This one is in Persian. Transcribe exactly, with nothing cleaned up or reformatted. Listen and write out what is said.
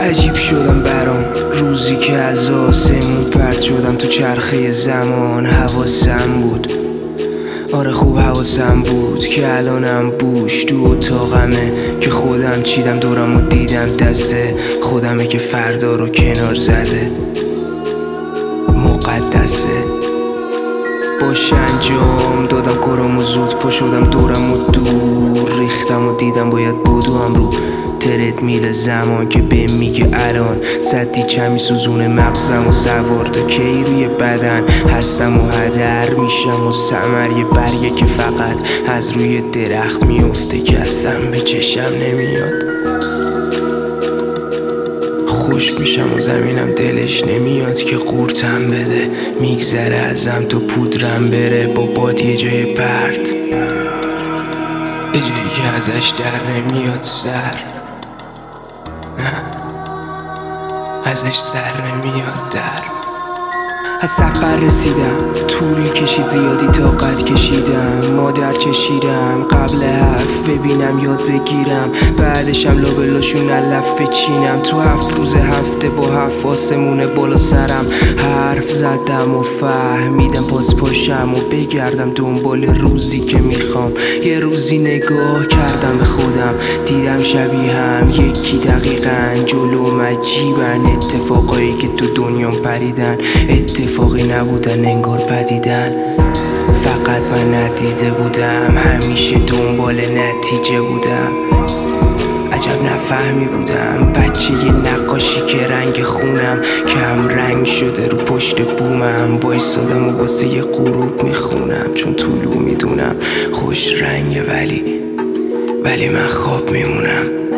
عجیب شدم برام روزی که از آسمون پرت شدم تو چرخه زمان. حواسم بود، آره خوب حواسم بود که الانم بوش تو اتاقمه، که خودم چیدم دورم و دیدم دست خودمه که فردا رو کنار زده مقدسه. باشه انجام دادم کارامو زود پا شدم دورم و دور ریختم و دیدم باید بدوم رو ترد میل زمان که به میگه الان صدی کمی سوزون مغزم و سوار تا کی روی بدن هستم و هدر میشم و ثمر یه برگه که فقط از روی درخت میفته که اصلا به چشم نمیاد. خوش میشم و زمینم دلش نمیاد که قورتم بده، میگذره ازم تو پودرم بره با باد یه جای پرت، یه جایی که ازش در نمیاد سر، ازش سر نمیاد در. از سفر رسیدم طول کشید زیادی طاقت کشیدم، مادر چشیدم قبل حرف ببینم یاد بگیرم، بعدشم لابلاشون علف بچینم. تو هفت روز هفته با هفت آسمونه بالا سرم حرف زدم و فهمیدم پاس پاشم و بگردم دنبال روزی که میخوام. یه روزی نگاه کردم به خودم دیدم شبیه هم یکی دقیقاً جلوم. عجیبن اتفاقایی که تو دنیام پریدن، اتفاقی نبودن انگار پدیدن، فقط من ندیده بودم، همیشه دنبال نتیجه بودم. عجب نفهمی بودم بچه یه نقاشی که رنگ خونم کم رنگ شده رو پشت بومم، وایسادم و واسه یه غروب میخونم چون طولو میدونم خوش رنگه ولی ولی من خواب میمونم.